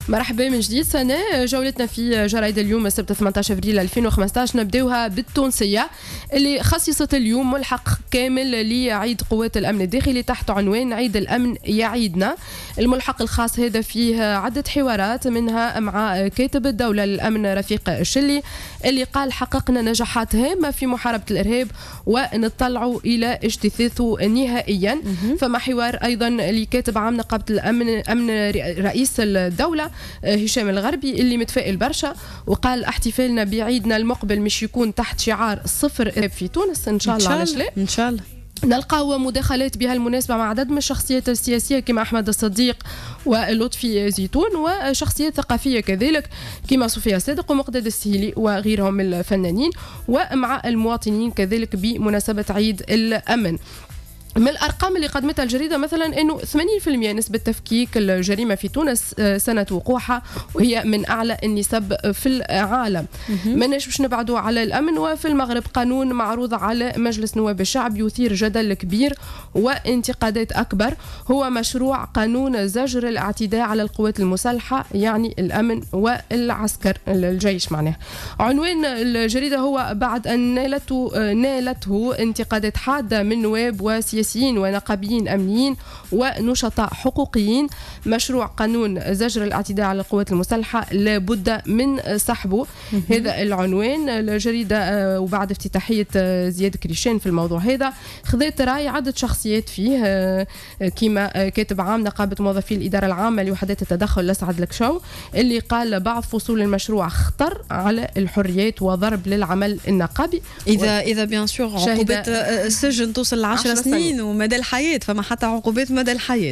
مرحبا من جديد. سنة جولتنا في جرائد اليوم السبت 18 ابريل 2015 نبداوها بالتونسية اللي خصصت اليوم ملحق كامل لعيد قوات الامن الداخلي تحت عنوان عيد الامن يعيدنا. الملحق الخاص هذا فيه عدة حوارات منها مع كاتب الدولة للامن رفيق الشلي اللي قال حققنا نجاحات هامة في محاربة الارهاب ونطلعوا الى اجتثاثه نهائيا. فما حوار ايضا لكاتب عام نقابة الامن رئيس الدولة هشام الغربي اللي متفائل برشا وقال احتفالنا بعيدنا المقبل مش يكون تحت شعار صفر إرهاب في تونس ان شاء الله. علاش لا؟ ان شاء الله. نلقاو مداخلات بهالمناسبة مع عدد من الشخصيات السياسية كما أحمد الصديق ولطفي زيتون وشخصيات ثقافية كذلك كما صوفيا صادق ومقداد السهيلي وغيرهم من الفنانين ومع المواطنين كذلك بمناسبة عيد الأمن. من الأرقام اللي قدمتها الجريدة مثلا أنه 80% نسبة تفكيك الجريمة في تونس سنة وقوعها وهي من أعلى النسب في العالم. ماناش باش نبعدوا على الأمن. وفي المغرب قانون معروض على مجلس نواب الشعب يثير جدل كبير وانتقادات أكبر، هو مشروع قانون زجر الاعتداء على القوات المسلحة يعني الأمن والعسكر الجيش معناه. عنوان الجريدة هو بعد أن نالته انتقادات حادة من نواب وسياسيين ونقابيين أمنيين ونشطاء حقوقيين، مشروع قانون زجر الاعتداء على القوات المسلحة لابد من سحبه. هذا العنوان الجريدة. وبعد افتتاحية زياد كريشان في الموضوع هذا خذت رأي عدة شخصيات فيه كما كاتب عام نقابة موظفي الإدارة العامة لوحدات التدخل الأسعد الكشو اللي قال بعض فصول المشروع خطر على الحريات وضرب للعمل النقابي. إذا بيان سور عقوبات السجن توصل ل 10 سنين ومدى الحياة، فما حتى عقوبات مدى الحياة.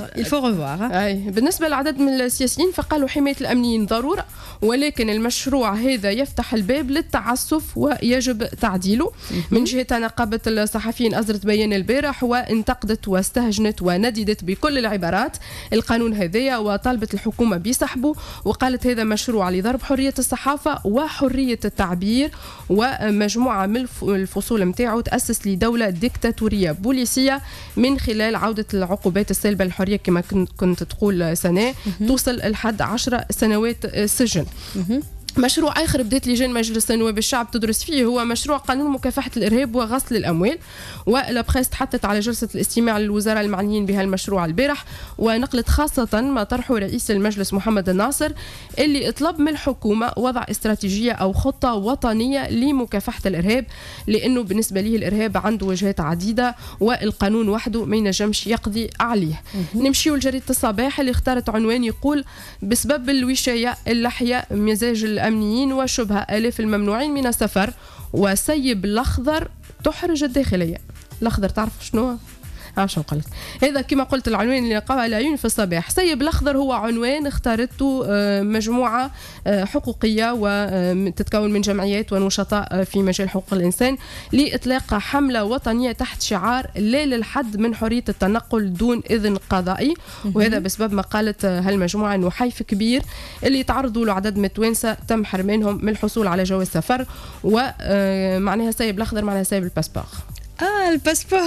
بالنسبة لعدد من السياسيين فقالوا حماية الأمنيين ضرورة ولكن المشروع هذا يفتح الباب للتعسف ويجب تعديله. من جهة نقابة الصحفيين أصدرت بيان البارح وانتقدت واستهجنت ونددت بكل العبارات القانون هذايا وطالبت الحكومة بسحبه وقالت هذا مشروع لضرب حرية الصحافة وحرية التعبير ومجموعة من الفصول متاعه تأسس لدولة ديكتاتورية بوليسية من خلال عودة العقوبات السالبة للحرية كما كنت تقول سنة توصل لحد 10 سنوات سجن. مشروع آخر بدأت لجان مجلس نواب الشعب تدرس فيه هو مشروع قانون مكافحة الإرهاب وغسل الأموال. والبريس تحدثت على جلسة الاستماع للوزراء المعنيين بهالمشروع البارح ونقلت خاصة ما طرحه رئيس المجلس محمد الناصر اللي طلب من الحكومة وضع استراتيجية أو خطة وطنية لمكافحة الإرهاب لأنه بالنسبة له الإرهاب عنده وجهات عديدة والقانون وحده ما ينجمش يقضي عليه. نمشيو لجريدة الصباح اللي اختارت عنوان يقول بسبب الوشاية اللحية مزاج الأمنيين وشبهة آلاف الممنوعين من السفر وسيب الأخضر تحرج الداخلية. الأخضر تعرف شنو؟ عشان قلت هذا كما قلت العنوان اللي نلقاه على العيون في الصباح. سيب الأخضر هو عنوان اختارته مجموعة حقوقية وتتكون من جمعيات ونشطاء في مجال حقوق الإنسان لإطلاق حملة وطنية تحت شعار لا للحد من حرية التنقل دون إذن قضائي. وهذا بسبب مقالة هالمجموعة أنه حيف كبير اللي تعرضوا له عدد من التوانسة تم حرمانهم من الحصول على جواز سفر ومعناها سيب الأخضر معناها سيب الباسبور. الباسبور.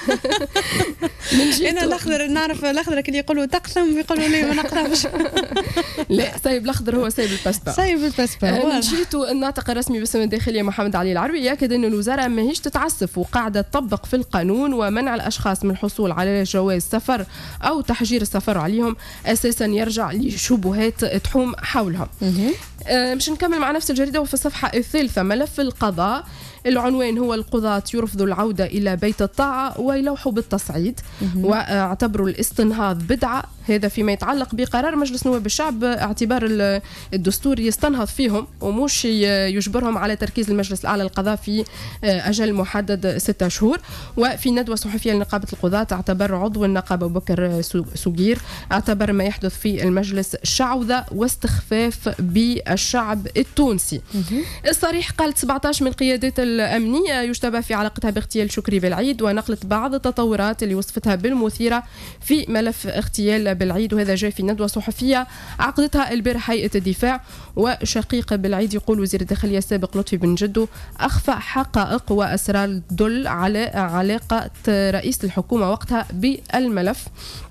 انا الاخضر نعرف الاخضر اللي يقولوا تقسم يقولوا لي ما نقسمش. لا سايب الاخضر هو سايب الباسبور. سايب الباسبور. من جهته الناطق الرسمي باسم الداخليه محمد علي العربي ياكد ان الوزاره ماهيش تتعسف وقاعده تطبق في القانون ومنع الاشخاص من الحصول على جواز سفر او تحجير السفر عليهم اساسا يرجع لشبهات تحوم حولهم. مش نكمل مع نفس الجريده وفي الصفحه الثالثه ملف القضاء. العنوان هو القضاة يرفضوا العودة إلى بيت الطاعة ويلوحوا بالتصعيد واعتبروا الاستنهاض بدعة. هذا فيما يتعلق بقرار مجلس نواب الشعب اعتبار الدستور يستنهض فيهم ومش يجبرهم على تركيز المجلس الأعلى للقضاء في أجل محدد 6 شهور. وفي ندوة صحفية لنقابة القضاة اعتبر عضو النقابة أبو بكر سوغير اعتبر ما يحدث في المجلس شعوذة واستخفاف بالشعب التونسي. الصريح قالت 17 من قيادات الأمنية يشتبه في علاقتها باغتيال شكري بالعيد ونقلت بعض التطورات اللي وصفتها بالمثيرة في ملف اغتيال بالعيد. وهذا جاء في ندوة صحفية عقدتها البارح هيئة الدفاع. وشقيق بالعيد يقول وزير الداخلية السابق لطفي بن جدو أخفى حقائق وأسرار تدل على علاقة رئيس الحكومة وقتها بالملف.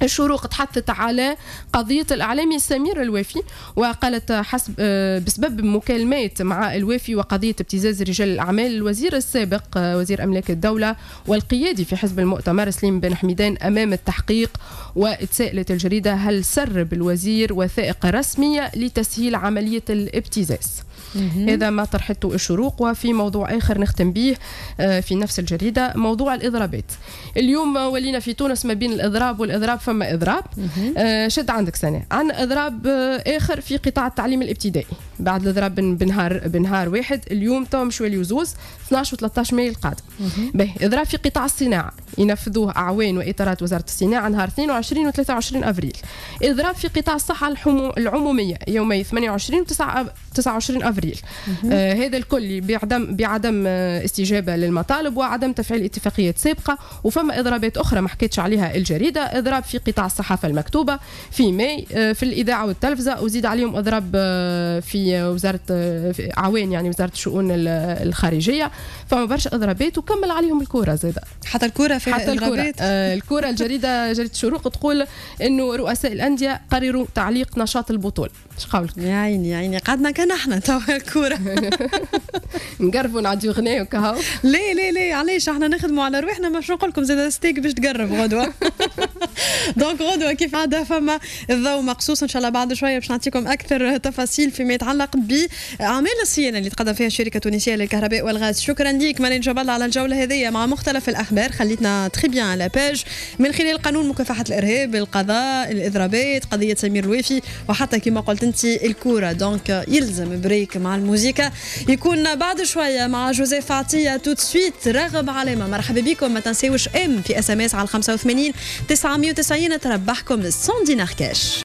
الشروق تحدثت على قضية الإعلامي سمير الوافي، وقالت حسب بسبب مكالمات مع الوافي وقضية ابتزاز رجال الأعمال، الوزير السابق وزير أملاك الدولة والقيادي في حزب المؤتمر سليم بن حميدان أمام التحقيق. وتساءلت الجريدة هل سرب الوزير وثائق رسمية لتسهيل عملية الابتزاز؟ هذا ما طرحته الشروق. وفي موضوع آخر نختم به في نفس الجريدة، موضوع الإضرابات. اليوم ولينا في تونس ما بين الإضراب والإضراب فما إضراب. شد عندك سنة عن إضراب آخر في قطاع التعليم الابتدائي بعد الإضراب بنهار واحد. اليوم تو مش وليو زوز 12 و13 مايو القادم. إضراب في قطاع الصناعة ينفذوه أعوان وإطارات وزارة الصناعة نهار 22 و 23 أفريل. إضراب في قطاع الصحة العمومية يومي 28 و 29 أفريل. هذا الكل بعدم استجابة للمطالب وعدم تفعيل اتفاقيات سابقة. وفما إضرابات أخرى ما حكيتش عليها الجريدة، إضراب في قطاع الصحافة المكتوبة في ماي في الإذاعة والتلفزة، وزيد عليهم إضراب في وزارة عوان يعني وزارة الشؤون الخارجية. فما برشا إضرابات وكمل عليهم الكورة زادة. حتى الكورة فيها إضرابات. الكورة جريدة الشروق تقول إنه رؤساء الأندية قرروا تعليق نشاط البطولة. ايش قولك؟ يا عيني قعدنا كان احنا توا الكورة نقربوا نعديو غناء وكهو. ليه علاش احنا نخدموا على روحنا، مش نقول لكم زاد ستيك باش تقرب غدوة. دونك غدوة كيف عادة فما الضوء مقصوص ان شاء الله بعد شوية باش نعطيكم اكثر تفاصيل فيما يتعلق باعمال الصيانة اللي تقدم فيها الشركة التونسية للكهرباء والغاز. شكرا ليك مالين جبل على الجولة هذه مع مختلف الاخبار. خليتنا تري بيان على باج من خلال قانون مكافحة الارهاب، القضاء، الاضرابات، قضية سمير الوافي، وحتى كما قلت انت الكورة. دونك يلزم بريك مع الموسيقى يكون بعد شوية مع جوزيف عطية. تو سويت راغب علامة مرحبا بكم. ما تنساوش ام في SMS على 85 990 تربحكم 100 دينار كاش.